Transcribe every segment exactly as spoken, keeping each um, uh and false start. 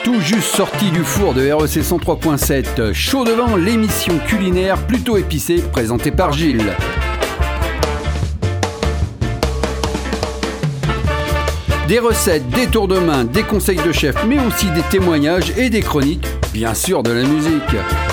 tout juste sorti du four de R E C cent trois point sept. Chaud devant, l'émission culinaire plutôt épicée présentée par Gilles. Des recettes, des tours de main, des conseils de chef, mais aussi des témoignages et des chroniques, bien sûr de la musique.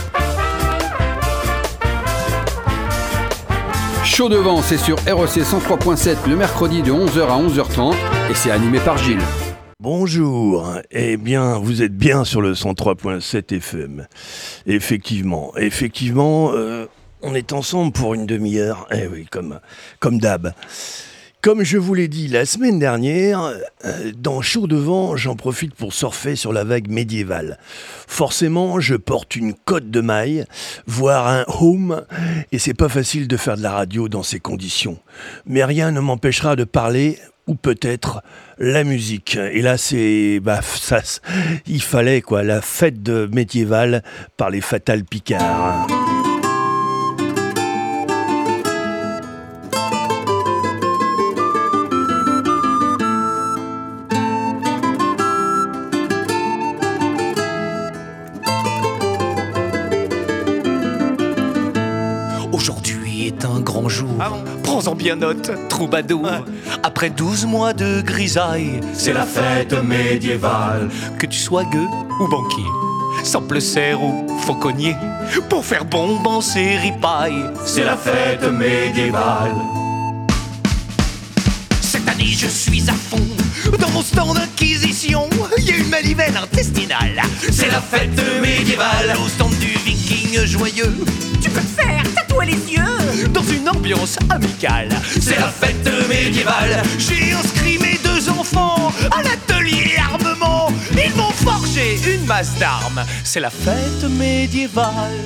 Chaud devant, c'est sur R E C cent trois point sept le mercredi de onze heures à onze heures trente et c'est animé par Gilles. Bonjour, eh bien, vous êtes bien sur le cent trois point sept F M. Effectivement, effectivement, euh, on est ensemble pour une demi-heure, eh oui, comme, comme d'hab. Comme je vous l'ai dit la semaine dernière, euh, dans Chaud devant, j'en profite pour surfer sur la vague médiévale. Forcément, je porte une cotte de maille, voire un home, et c'est pas facile de faire de la radio dans ces conditions. Mais rien ne m'empêchera de parler, ou peut-être la musique. Et là, c'est, bah, ça, il fallait quoi, la fête de médiévale par les Fatales Picards. Aujourd'hui est un grand jour. Ah bon. Prends-en bien note, troubadour. Ouais. Après douze mois de grisaille, c'est la fête médiévale. Que tu sois gueux ou banquier, simple cerf ou fauconnier, pour faire bombancer ripaille, c'est la fête médiévale. Cette année je suis à fond dans mon stand d'inquisition. Il y a une manivelle intestinale, c'est la fête médiévale. Au stand du viking joyeux, tu peux te faire tatouer les yeux dans une ambiance amicale, c'est la fête médiévale. J'ai inscrit mes deux enfants à l'atelier armement. Ils vont forger une masse d'armes, c'est la fête médiévale.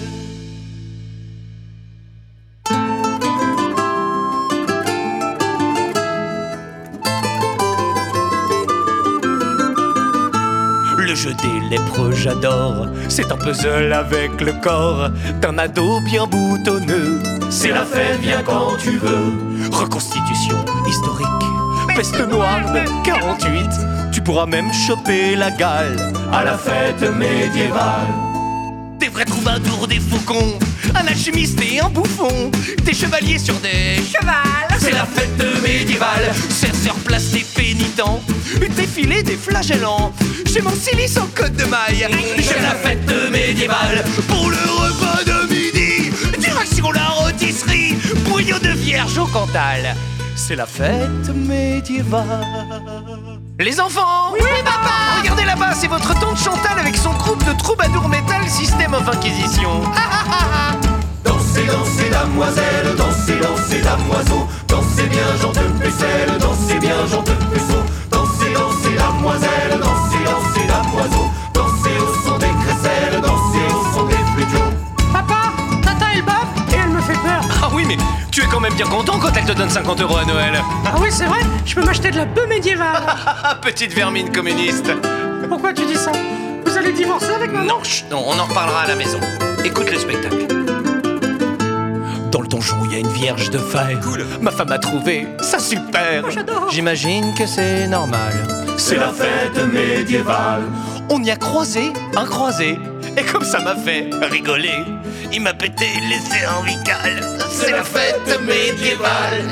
Le jeu des lépreux, j'adore. C'est un puzzle avec le corps d'un ado bien boutonneux. C'est la fête, viens quand tu veux. Reconstitution historique, peste noire de quarante-huit. Tu pourras même choper la gale à la fête médiévale. Des vrais troubadours, des faucons, un alchimiste et un bouffon, des chevaliers sur des chevals, c'est la fête médiévale. Cerceurs place des pénitents, défilé des flagellants. J'ai mon silice en côte de maille, j'aime la fête médiévale. Pour le repas de midi, direction la rôtisserie, bouillon de vierge au Cantal, c'est la fête médiévale. Les enfants! Oui, papa! Regardez là-bas, c'est votre tante Chantal avec son groupe de troubadours métal System of Inquisition. Dansez, dansez, damoiselles, dansez, dansez, damoiseaux, dansez bien, gens de pucelle, dansez bien, gens de puceaux, dansez, dansez, damoiselles, dansez, dansez, damoiseaux, dansez au son des crécelles, dansez au son des flûteaux. Papa, Tata elle bave et elle me fait peur. Ah oui, mais tu es quand même bien content quand elle te donne cinquante euros à Noël. Ah oui, c'est vrai, je peux m'acheter de la bœuf médiévale. Petite vermine communiste. Pourquoi tu dis ça? Vous allez divorcer avec maman? Non, chut, non, on en reparlera à la maison. Écoute le spectacle. Dans le donjon, il y a une vierge de fer. Cool. Ma femme a trouvé ça super. Oh, j'adore. J'imagine que c'est normal. C'est la fête médiévale. On y a croisé un croisé. Et comme ça m'a fait rigoler, il m'a pété les cervicales. C'est la fête médiévale.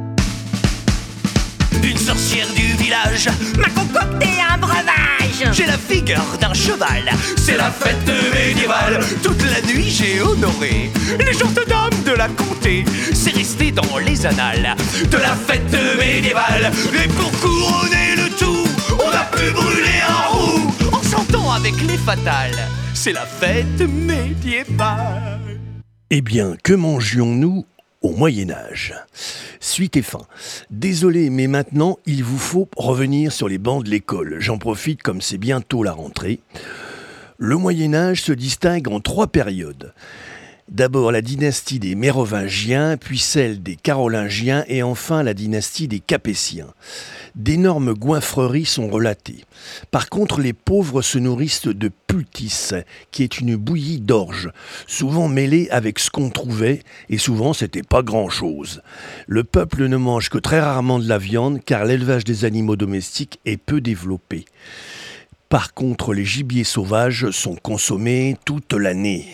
Une sorcière du village m'a concocté un breuvage. J'ai la figure d'un cheval, c'est la fête médiévale. Toute la nuit j'ai honoré les gentilshommes de la comté. C'est resté dans les annales de la fête médiévale. Et pour couronner le tout, on a pu brûler un roux en chantant avec les fatales. C'est la fête médiévale. Eh bien, que mangions-nous au Moyen-Âge? Suite et fin. Désolé, mais maintenant, il vous faut revenir sur les bancs de l'école. J'en profite comme c'est bientôt la rentrée. Le Moyen-Âge se distingue en trois périodes. D'abord la dynastie des Mérovingiens, puis celle des Carolingiens et enfin la dynastie des Capétiens. D'énormes goinfreries sont relatées. Par contre, les pauvres se nourrissent de pultis, qui est une bouillie d'orge, souvent mêlée avec ce qu'on trouvait, et souvent c'était pas grand-chose. Le peuple ne mange que très rarement de la viande, car l'élevage des animaux domestiques est peu développé. Par contre, les gibiers sauvages sont consommés toute l'année.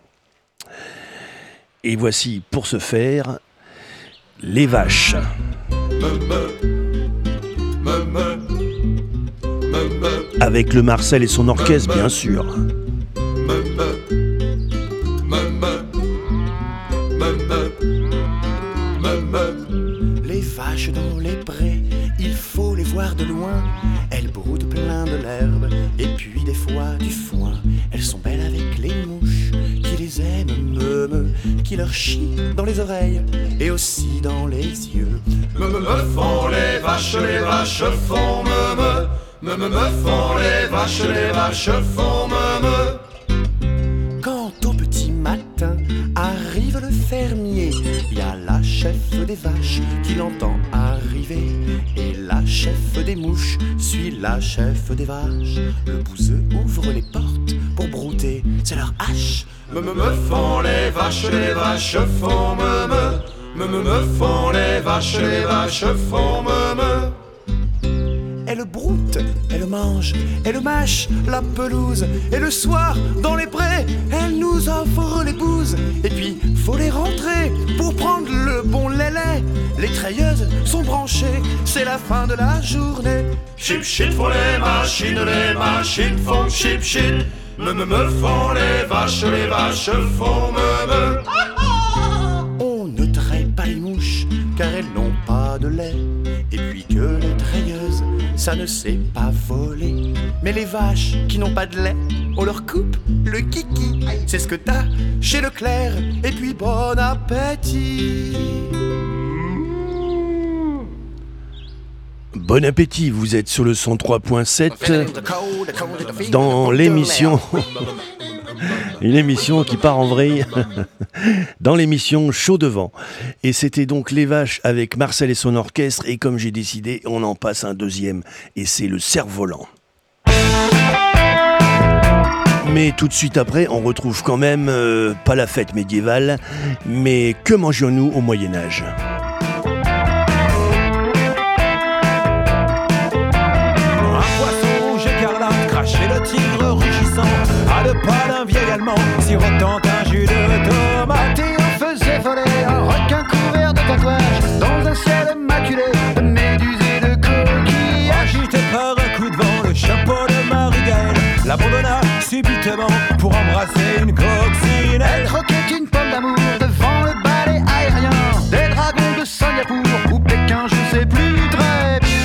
Et voici, pour ce faire, les vaches. Avec le Marcel et son orchestre, bien sûr. Les vaches dans les prés, il faut les voir de loin. Elles broutent plein de l'herbe et puis des fois du foin. Elles sont belles avec les mouches qui les aiment, me, me, qui leur chient dans les oreilles et aussi dans les yeux. Me me me font les vaches, les vaches font me me. Me me me font les vaches, les vaches font me me. Quand au petit matin arrive le fermier, il y a la chef des vaches qui l'entend arriver. Et la chef des mouches suit la chef des vaches. Le bouseux ouvre les portes pour brouter, c'est leur hache. Me me me font les vaches, les vaches font me me. Me me me font les vaches, les vaches font me me. Elle broute, elle mange, elle mâche la pelouse. Et le soir, dans les prés, elle nous offre les bouses. Et puis, faut les rentrer pour prendre le bon lait. Les treilleuses sont branchées, c'est la fin de la journée. Chip shit font les machines, les machines font chip shit. Me me me font les vaches, les vaches font me me. On ne traite pas les mouches, car elles n'ont pas de lait. Et puis que les treilleuses, ça ne sait pas voler. Mais les vaches qui n'ont pas de lait, on leur coupe le kiki. C'est ce que t'as chez Leclerc. Et puis bon appétit. Bon appétit, vous êtes sur le cent trois point sept dans l'émission, une émission qui part en vrille, dans l'émission Chaud Devant. Et c'était donc Les Vaches avec Marcel et son orchestre, et comme j'ai décidé, on en passe un deuxième, et c'est le Cerf-Volant. Mais tout de suite après, on retrouve quand même, euh, pas la fête médiévale, mais que mangions-nous au Moyen-Âge ? Chez le tigre rugissant, à deux pas d'un vieil Allemand, sirotant un jus de tomate. Et on faisait voler un requin couvert de tatouages dans un ciel maculé de méduses et de coquilles. Agité par un coup de vent, le chapeau de Marie-Gaëlle l'abandonna subitement pour embrasser une coccinelle. Elle croquait une pomme d'amour devant le balai aérien des dragons de Singapour ou Pékin, je sais plus très bien.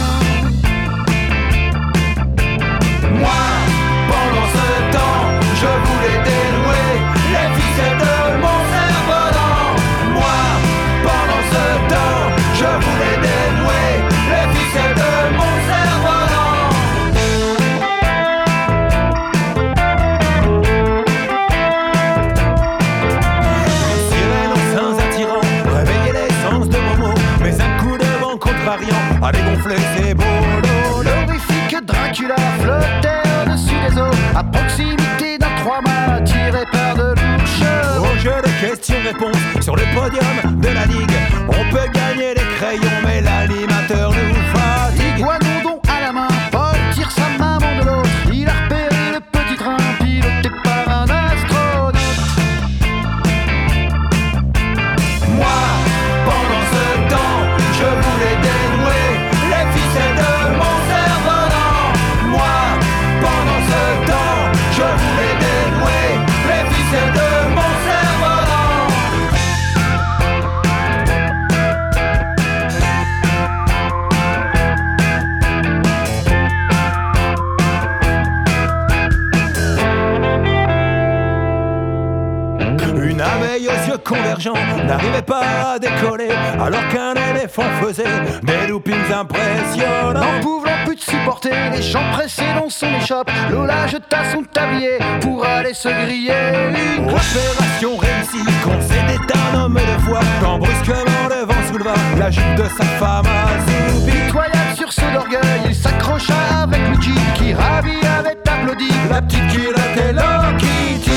Moi, pendant ce temps, je voulais dénouer les ficelles de mon cerf-volant. Moi, pendant ce temps, je voulais dénouer les ficelles de mon cerf-volant. Une sirène au sein attirant réveillait les sens de Momo, mais un coup de vent contrariant a dégonflé ses beaux lots. L'horrifique Dracula flottait au-dessus des eaux, à proximité d'un trois-mâts tiré par de louches. Au jeu de questions-réponses sur le podium de la Ligue, on peut gagner des crayons, mais l'animateur nous fatigue. Guanondon à la main, Paul tire sa maman de l'autre. Il a repéré le petit train piloté par un astronaute. Moi, pendant ce temps, je voulais dénouer les ficelles de mon cerf-volant. Moi, pendant ce temps, je voulais dénouer les ficelles de mon cerf-volant. Une abeille aux yeux convergents n'arrivait pas à décoller, alors qu'un éléphant faisait des loopings impressionnants. N'en pouvant plus de supporter les gens pressés dans son échoppe, Lola jeta son tablier pour aller se griller une clope. Opération réussie, concédé d'un homme de foi, quand brusquement le vent souleva la jupe de sa femme assoupie. Pitoyable sursaut d'orgueil, il s'accrocha avec Luigi qui ravi avait applaudi La petite culotte Hello Kitty.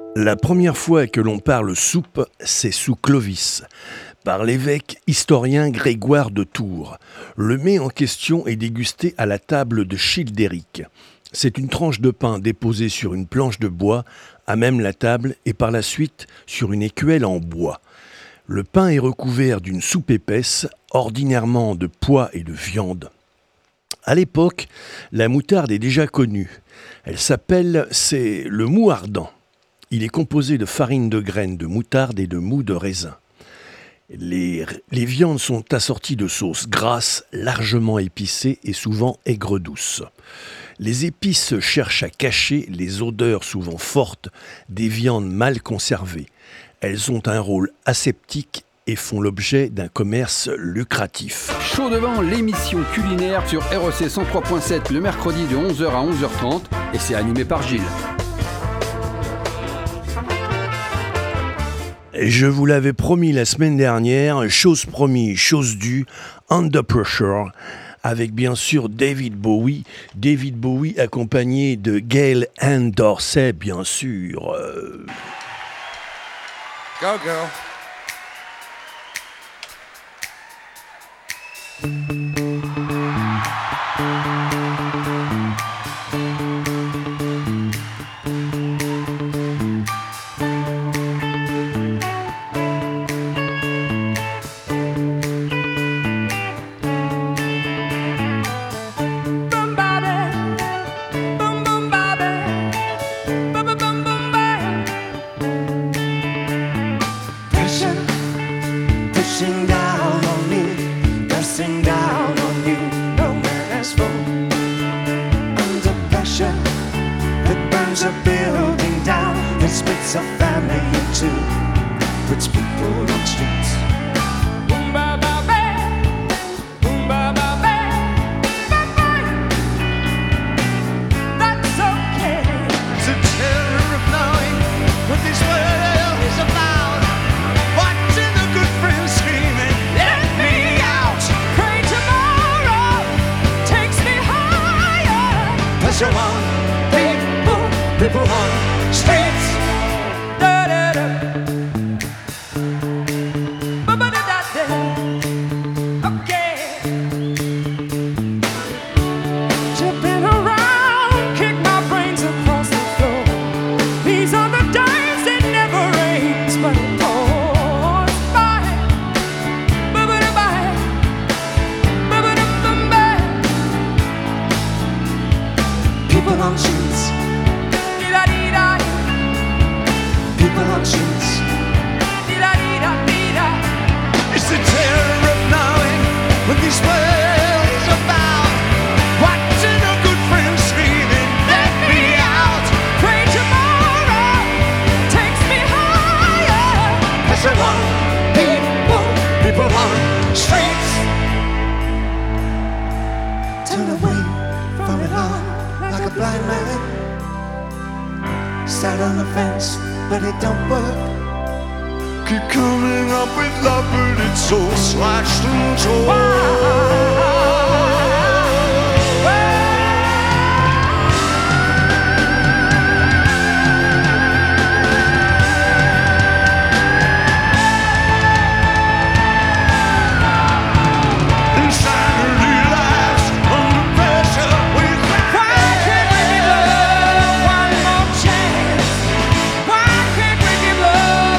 La première fois que l'on parle soupe, c'est sous Clovis, par l'évêque historien Grégoire de Tours. Le mets en question est dégusté à la table de Childéric. C'est une tranche de pain déposée sur une planche de bois, à même la table, et par la suite sur une écuelle en bois. Le pain est recouvert d'une soupe épaisse, ordinairement de pois et de viande. À l'époque, la moutarde est déjà connue. Elle s'appelle, c'est le mou ardent. Il est composé de farine de graines de moutarde et de mou de raisin. Les, les viandes sont assorties de sauces grasses, largement épicées et souvent aigres-douces. Les épices cherchent à cacher les odeurs souvent fortes des viandes mal conservées. Elles ont un rôle aseptique et font l'objet d'un commerce lucratif. Chaud devant, l'émission culinaire sur R E C cent trois point sept le mercredi de onze heures à onze heures trente et c'est animé par Gilles. Je vous l'avais promis la semaine dernière, chose promise, chose due, Under Pressure, avec bien sûr David Bowie. David Bowie accompagné de Gail Ann Dorsey, bien sûr. Euh... Go, girl.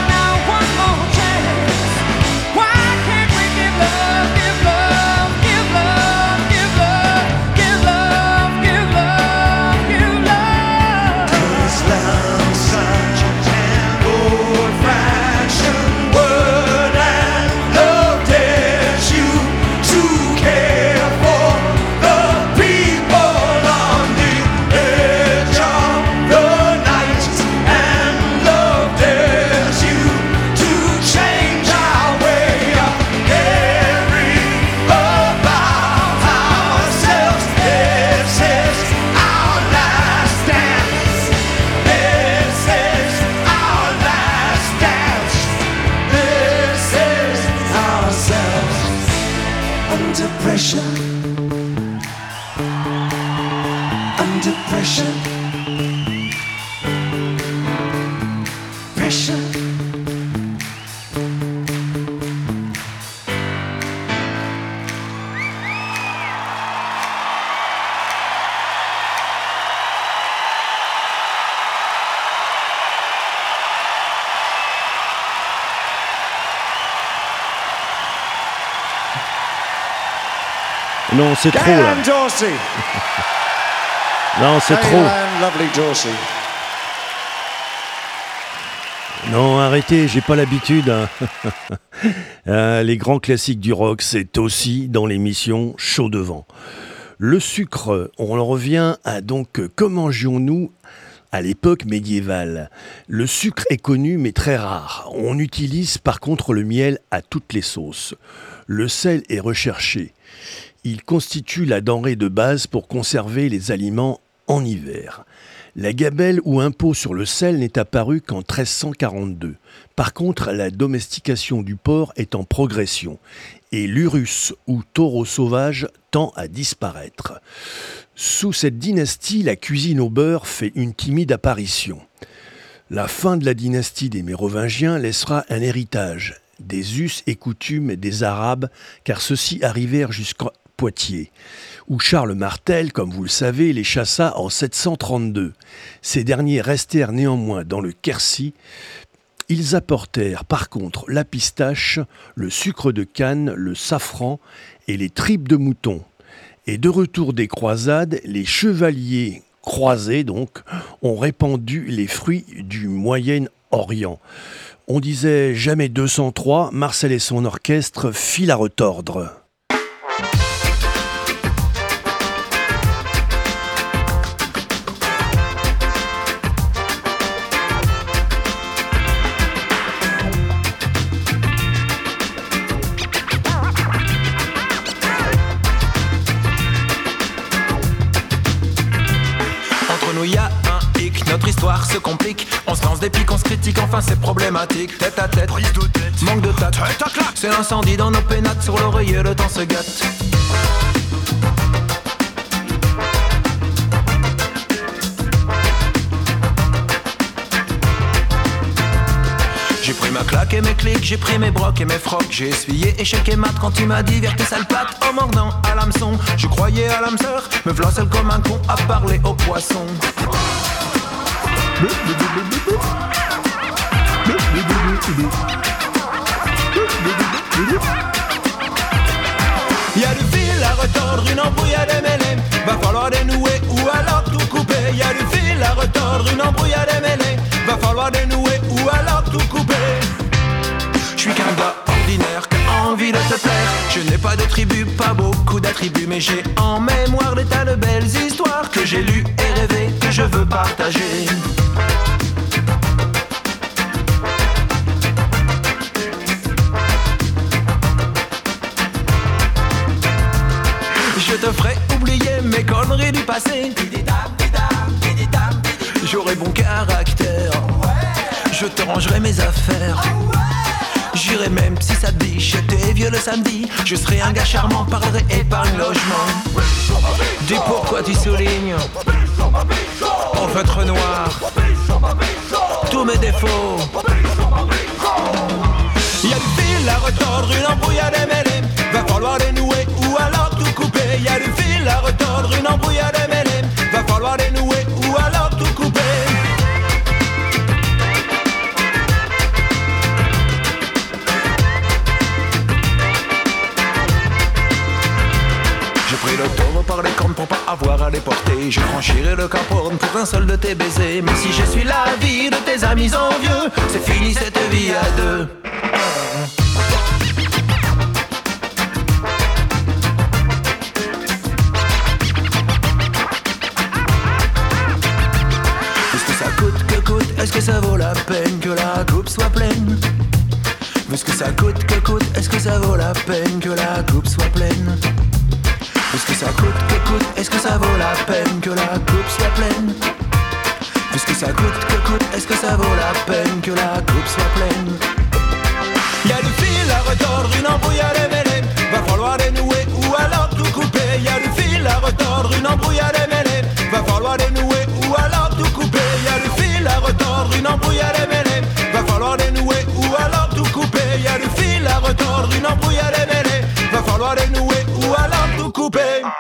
Give love, give love. Non, c'est trop, là. Gaëlan Dorsey. Non, c'est trop. Gaëlan Lovely Dorsey. Non, arrêtez, j'ai pas l'habitude. Hein. euh, les grands classiques du rock, c'est aussi dans l'émission Chaud devant. Le sucre, on en revient à donc comment mangions-nous à l'époque médiévale. Le sucre est connu mais très rare. On utilise par contre le miel à toutes les sauces. Le sel est recherché. Il constitue la denrée de base pour conserver les aliments en hiver. La gabelle ou impôt sur le sel n'est apparu qu'en treize cent quarante-deux. Par contre, la domestication du porc est en progression et l'urus ou taureau sauvage tend à disparaître. Sous cette dynastie, la cuisine au beurre fait une timide apparition. La fin de la dynastie des Mérovingiens laissera un héritage, des us et coutumes des Arabes, car ceux-ci arrivèrent jusqu'à Poitiers, où Charles Martel, comme vous le savez, les chassa en sept cent trente-deux. Ces derniers restèrent néanmoins dans le Quercy. Ils apportèrent par contre la pistache, le sucre de canne, le safran et les tripes de mouton. Et de retour des croisades, les chevaliers croisés donc ont répandu les fruits du Moyen-Orient. On disait jamais deux cent trois, Marcel et son orchestre fit la retordre. Notre histoire se complique, on se lance des pics, on se critique, enfin c'est problématique. Tête à tête, prise de tête, manque de tact, c'est l'incendie dans nos pénates, sur l'oreiller le temps se gâte. J'ai pris ma claque et mes clics, j'ai pris mes brocs et mes frocs. J'ai essuyé échec et mat quand tu m'as dit verté sale patte. En mordant à l'hameçon, je croyais à l'âme sœur, me v'là seul comme un con à parler aux poissons. Y'a du fil à retordre, une embrouille à démêler. Va falloir dénouer ou alors tout couper. Y'a du fil à retordre, une embrouille à démêler. Va falloir dénouer ou alors tout couper. J'suis qu'un gars ordinaire qui a envie de te plaire. Je n'ai pas de tribu, pas beaucoup d'attributs, mais j'ai en mémoire des tas de belles histoires que j'ai lues et rêvé, que je veux partager. Je te ferai oublier mes conneries du passé. J'aurai bon caractère. Je te rangerai mes affaires. J'irai même si ça te dit, j'étais vieux le samedi. Je serai un gars charmant, parlerai épargne logement. Dis pourquoi tu soulignes en feutre noir tous mes défauts. Y'a du fil à retordre, une embrouille à démêler. Va falloir dénouer ou alors tout couper. Y'a du fil à retordre, une embrouille à démêler. Va falloir dénouer ou alors tout couper. J'ai pris le taureau par les cornes pour pas avoir à les porter. Je franchirai le Cap Horn pour un seul de tes baisers. Mais si je suis la vie de tes amis envieux, c'est fini cette vie à deux. Est-ce que ça vaut la peine que la coupe soit pleine? Est-ce que ça coûte que coûte? Est-ce que ça vaut la peine que la coupe soit pleine? Est-ce que ça coûte que coûte? Est-ce que ça vaut la peine que la coupe soit pleine? Est-ce que ça coûte que coûte? Est-ce que ça vaut la peine que la coupe soit pleine? Y'a du fil à retordre, une embrouille à démêler. Va falloir dénouer ou alors tout couper. Y'a du fil à retordre, une embrouille à démêler. Va falloir dénouer ou alors tout couper. Y'a du fil à retordre, une embrouille à démêler. Va falloir dénouer ou alors tout couper. Y'a du fil à retordre, une embrouille à démêler. Va falloir dénouer ou alors tout couper.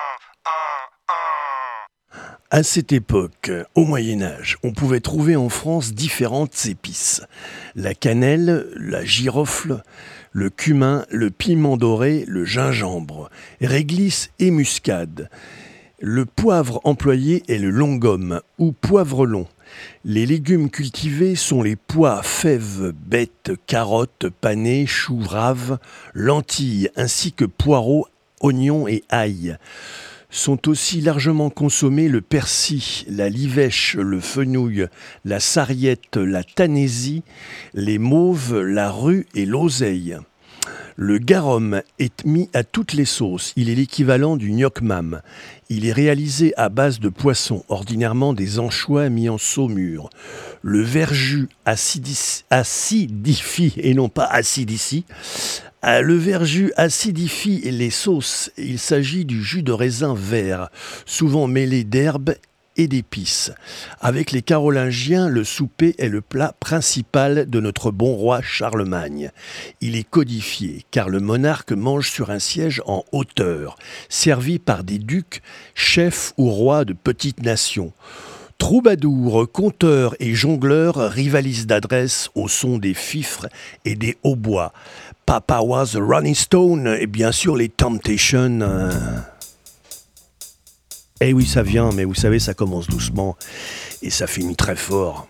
À cette époque, au Moyen-Âge, on pouvait trouver en France différentes épices. La cannelle, la girofle, le cumin, le piment doré, le gingembre, réglisse et muscade. Le poivre employé est le longum ou poivre long. Les légumes cultivés sont les pois, fèves, bettes, carottes, panais, choux raves, lentilles, ainsi que poireaux, oignons et ail. Sont aussi largement consommés le persil, la livèche, le fenouil, la sarriette, la tanésie, les mauves, la rue et l'oseille. Le garum est mis à toutes les sauces. Il est l'équivalent du gnoc-mam. Il est réalisé à base de poissons, ordinairement des anchois mis en saumure. Le verjus acidis- acidifie, et non pas acidifie. Le verjus acidifie les sauces. Il s'agit du jus de raisin vert, souvent mêlé d'herbes et d'épices. Avec les Carolingiens, le souper est le plat principal de notre bon roi Charlemagne. Il est codifié, car le monarque mange sur un siège en hauteur, servi par des ducs, chefs ou rois de petites nations. Troubadours, conteurs et jongleurs rivalisent d'adresse au son des fifres et des hautbois. Papa was a Rolling Stone et bien sûr les Temptations. Euh... Eh oui, ça vient, mais vous savez, ça commence doucement et ça finit très fort.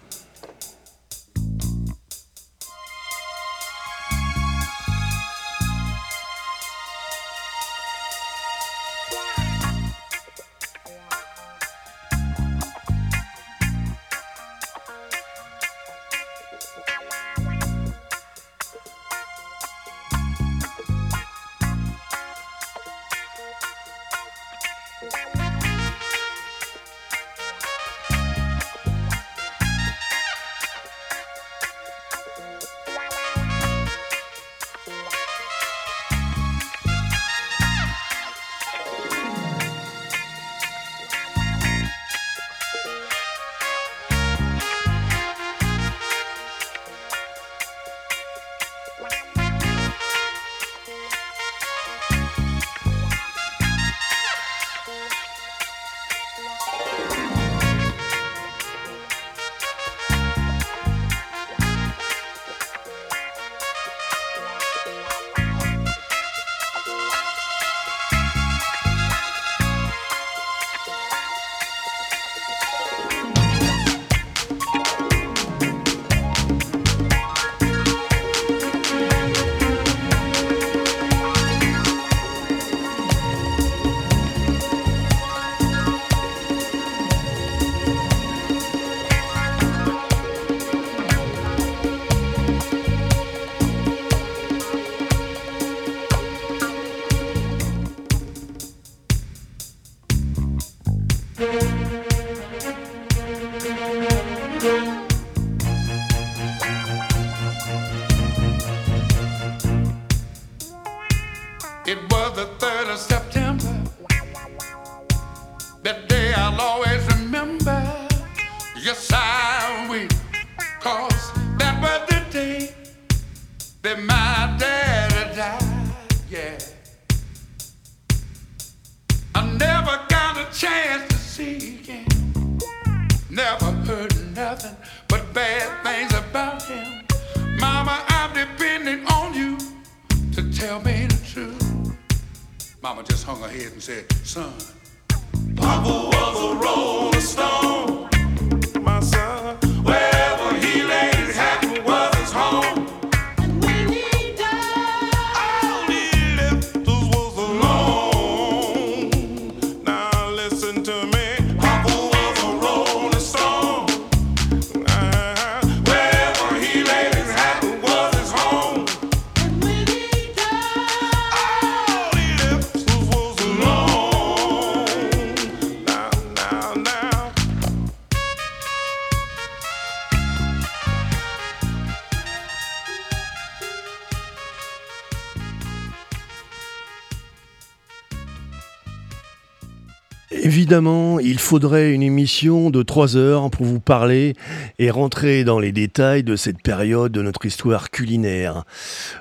Évidemment, il faudrait une émission de trois heures pour vous parler et rentrer dans les détails de cette période de notre histoire culinaire.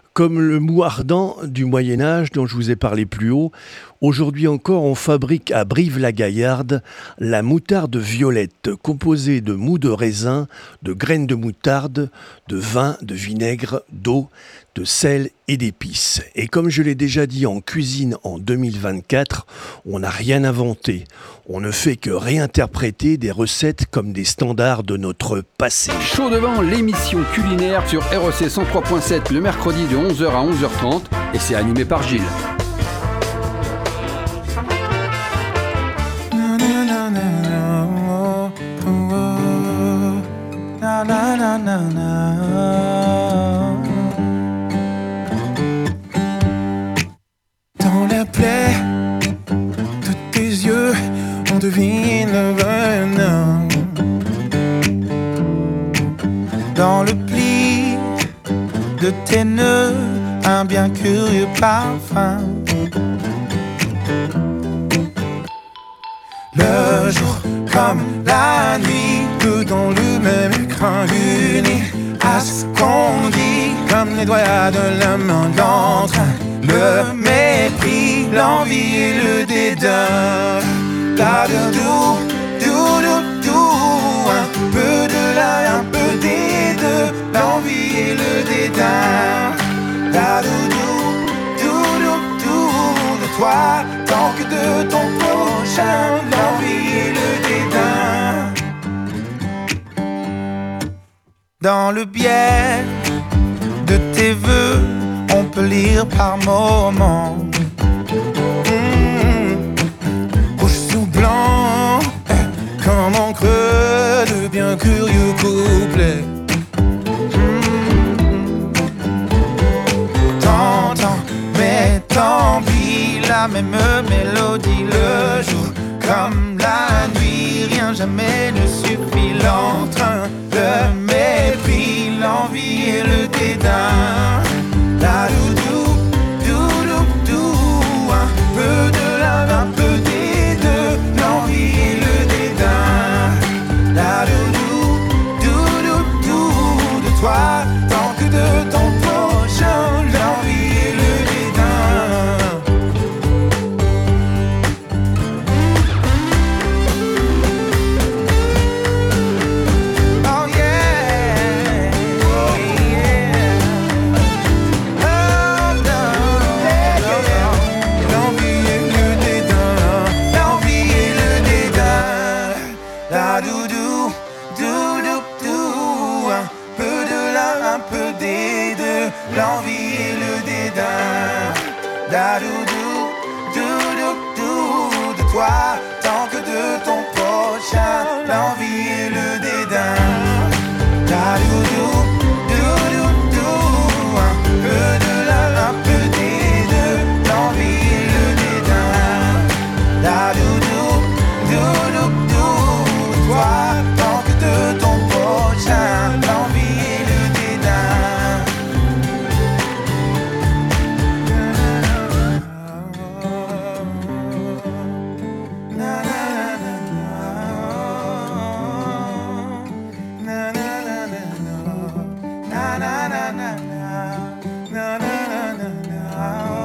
Comme le mou ardent du Moyen-Âge dont je vous ai parlé plus haut, aujourd'hui encore on fabrique à Brive-la-Gaillarde la moutarde violette, composée de mou de raisin, de graines de moutarde, de vin, de vinaigre, d'eau, de sel et d'épices. Et comme je l'ai déjà dit en cuisine en deux mille vingt-quatre, on n'a rien inventé. On ne fait que réinterpréter des recettes comme des standards de notre passé. Chaud devant, l'émission culinaire sur R E C cent trois point sept le mercredi de onze heures à onze heures trente et c'est animé par Gilles. Dans la plaie de tes yeux, on devine le venin. Dans le pli de tes nœuds, un bien curieux parfum. Le jour comme la nuit, deux dans le même écran uni. À ce qu'on dit, comme les doigts de la main d'entrain. Le mépris, l'envie et le dédain. La doudou, doudou, doudou. Un peu de là, un peu des deux. L'envie et le dédain. La doudou, doudou, doudou. De toi, tant que de ton prochain. L'envie et le dédain. Dans le biais de tes vœux, on peut lire par moments mmh. Rouge sous blanc, eh, comme encre de bien curieux couplets. mmh. T'entends, mais tant pis, la même mélodie le jour comme la nuit, rien jamais ne suffit. L'entrain, le mépris, l'envie et le dédain. La doudou, doudou, doudou. Un peu de l'un, un peu des deux. L'envie et le dédain. La doudou, doudou, doudou. De toi, tant que de ton prochain. L'envie et le dédain. Oh yeah, oh yeah. L'envie et le dédain, l'envie et le dédain. La doudou, doudou, doudou. Un peu de là, un peu des deux. L'envie et le dédain. La doudou, doudou, doudou. De toi, tant que de ton prochain. L'envie et le dédain. La doudou, doudou, doudou. Un peu de là, un peu des deux. L'envie et le dédain. La doudou, doudou, doudou. Toi, tant que de ton prochain. L'envie et le dédain. Na na na na na. Na na na na na. Na na na na na. Na na na na na.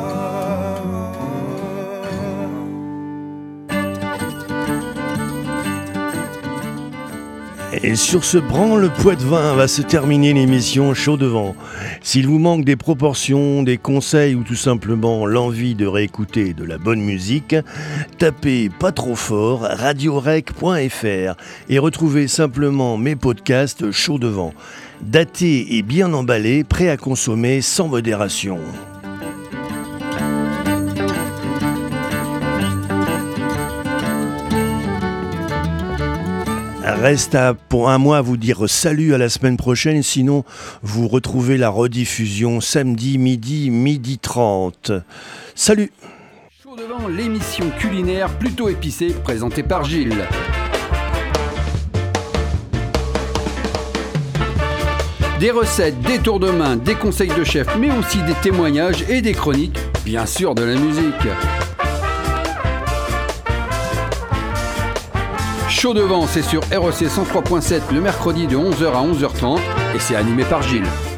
Et sur ce branle Poitevin va se terminer l'émission Chaud devant. S'il vous manque des proportions, des conseils ou tout simplement l'envie de réécouter de la bonne musique, tapez pas trop fort radiorec point f r et retrouvez simplement mes podcasts Chaud devant, datés et bien emballés, prêts à consommer sans modération. Reste à, pour un mois à vous dire salut à la semaine prochaine, sinon vous retrouvez la rediffusion samedi midi, midi trente. Salut! Chaud devant, l'émission culinaire plutôt épicée présentée par Gilles. Des recettes, des tours de main, des conseils de chef, mais aussi des témoignages et des chroniques, bien sûr de la musique. Chaud devant, c'est sur R E C cent trois point sept le mercredi de onze heures à onze heures trente et c'est animé par Gilles.